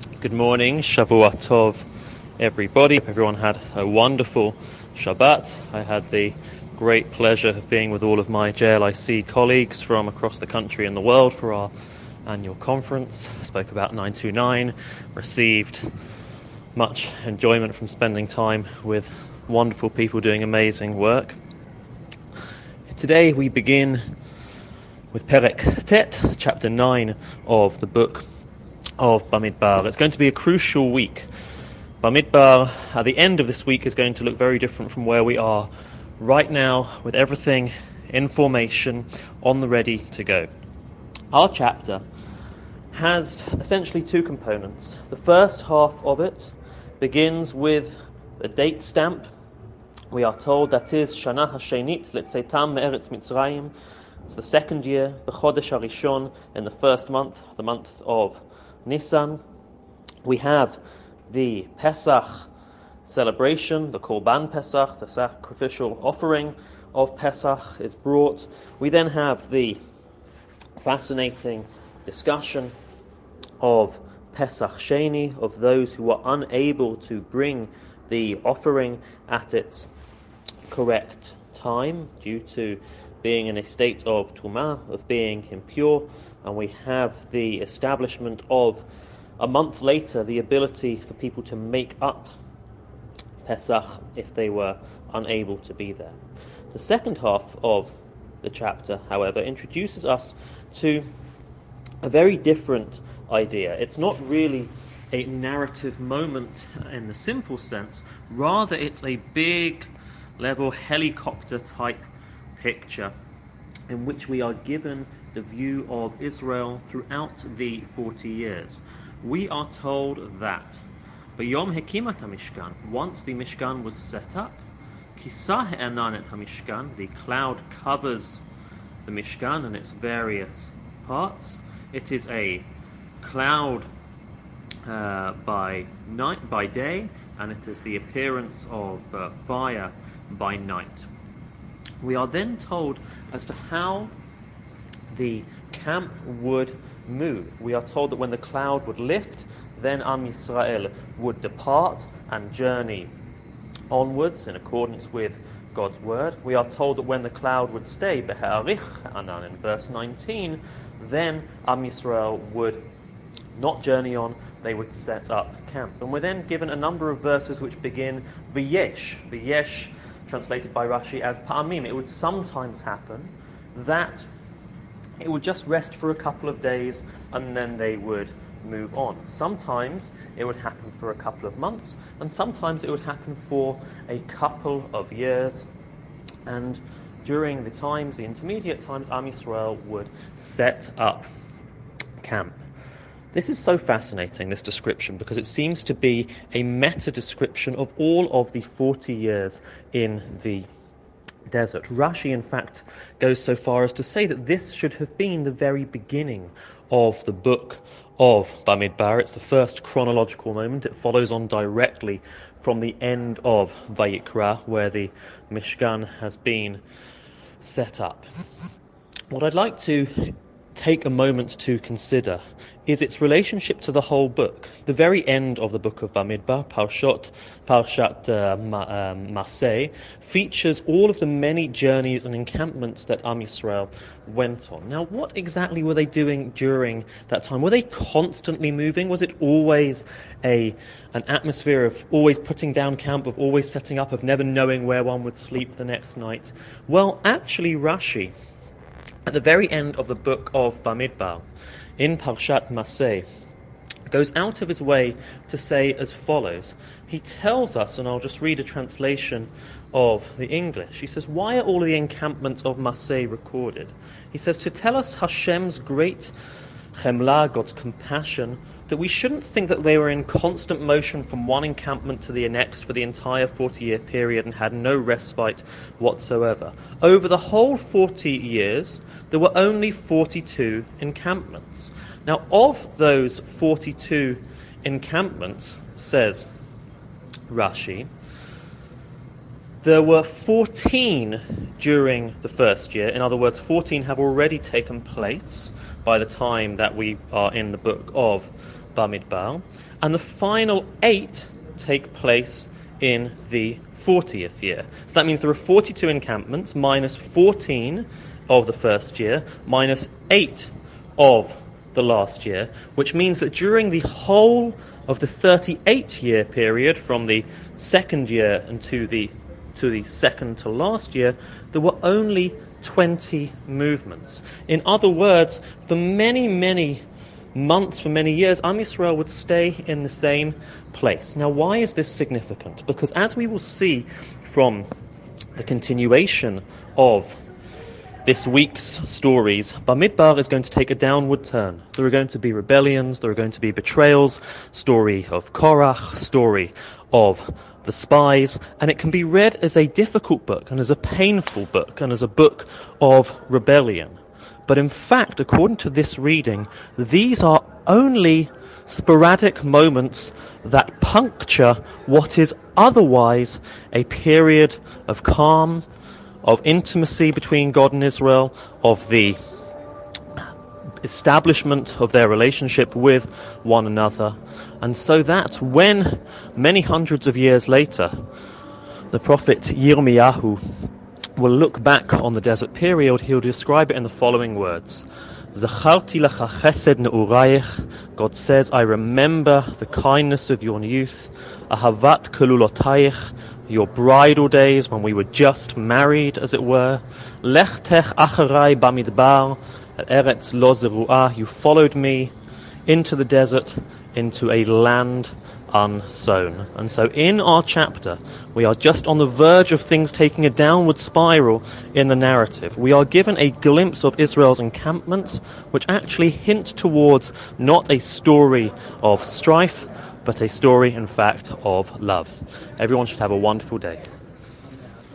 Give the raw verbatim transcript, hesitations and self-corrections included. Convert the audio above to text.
Good morning, Shavua Tov, everybody. Everyone had a wonderful Shabbat. I had the great pleasure of being with all of my J L I C colleagues from across the country and the world for our annual conference. I spoke about nine two nine, received much enjoyment from spending time with wonderful people doing amazing work. Today we begin with Perek Tet, chapter nine of the book of Bamidbar. It's going to be a crucial week. Bamidbar, at the end of this week, is going to look very different from where we are right now, with everything in formation, on the ready to go. Our chapter has essentially two components. The first half of it begins with a date stamp. We are told that is Shana HaShenit Letzetam Me'eretz Mitzrayim. It's the second year, the Chodesh HaRishon, in the first month, the month of Nisan. We have the Pesach celebration, the Korban Pesach, the sacrificial offering of Pesach is brought. We then have the fascinating discussion of Pesach Sheni, of those who are unable to bring the offering at its correct time due to being in a state of tumah, of being impure. And we have the establishment of, a month later, the ability for people to make up Pesach if they were unable to be there. The second half of the chapter, however, introduces us to a very different idea. It's not really a narrative moment in the simple sense, rather it's a big level helicopter type picture in which we are given the view of Israel throughout the forty years. We are told that B'yom Hekimat HaMishkan, once the Mishkan was set up, Kisah Ha'anan et HaMishkan, the cloud covers the Mishkan and its various parts. It is a cloud uh, by night, by day, and it is the appearance of uh, fire by night. We are then told as to how the camp would move. We are told that when the cloud would lift, then Am Yisrael would depart and journey onwards in accordance with God's word. We are told that when the cloud would stay, Be'ha'arich Anan, in verse nineteen, then Am Yisrael would not journey on, they would set up camp. And we're then given a number of verses which begin V'yesh, V'yesh translated by Rashi as Pa'amim. It would sometimes happen that it would just rest for a couple of days and then they would move on. Sometimes it would happen for a couple of months, and sometimes it would happen for a couple of years. And during the times, the intermediate times, Am Yisrael would set up camp. This is so fascinating, this description, because it seems to be a meta-description of all of the forty years in the desert. Rashi, in fact, goes so far as to say that this should have been the very beginning of the book of Bamidbar. It's the first chronological moment. It follows on directly from the end of Vayikra, where the Mishkan has been set up. What I'd like to take a moment to consider is its relationship to the whole book. The very end of the book of Bamidbar, Parshot, Parshat uh, Ma, um, Maseh, features all of the many journeys and encampments that Am Yisrael went on. Now, what exactly were they doing during that time? Were they constantly moving? Was it always a an atmosphere of always putting down camp, of always setting up, of never knowing where one would sleep the next night? Well, actually, Rashi, at the very end of the book of Bamidbar, in Parshat Maseh, goes out of his way to say as follows. He tells us, and I'll just read a translation of the English. He says, why are all the encampments of Maseh recorded? He says, to tell us Hashem's great chemla, God's compassion, that we shouldn't think that they were in constant motion from one encampment to the next for the entire forty-year period and had no respite whatsoever. Over the whole forty years, there were only forty-two encampments. Now, of those forty-two encampments, says Rashi, there were fourteen during the first year. In other words, fourteen have already taken place by the time that we are in the book of Bamidbar, and the final eight take place in the fortieth year. So that means there are forty-two encampments, minus fourteen of the first year, minus eight of the last year, which means that during the whole of the thirty-eight year period, from the second year and to the to the second to last year, there were only twenty movements. In other words, for many, many months, for many years, Am Yisrael would stay in the same place. Now, why is this significant? Because as we will see from the continuation of this week's stories, Bamidbar is going to take a downward turn. There are going to be rebellions, there are going to be betrayals, story of Korach, story of the spies, and it can be read as a difficult book and as a painful book and as a book of rebellion. But in fact, according to this reading, these are only sporadic moments that puncture what is otherwise a period of calm, of intimacy between God and Israel, of the establishment of their relationship with one another. And so that when, many hundreds of years later, the prophet Yirmiyahu will look back on the desert period, he'll describe it in the following words. Zacharti lecha chesed ne'urayich. God says, I remember the kindness of your youth. Ahavat kelulotayich. Your bridal days, when we were just married, as it were. Lech tech acharai bamidbar, eretz lo zeruah. You followed me into the desert, into a land unsown. And so in our chapter, we are just on the verge of things taking a downward spiral in the narrative. We are given a glimpse of Israel's encampments, which actually hint towards not a story of strife, but a story, in fact, of love. Everyone should have a wonderful day.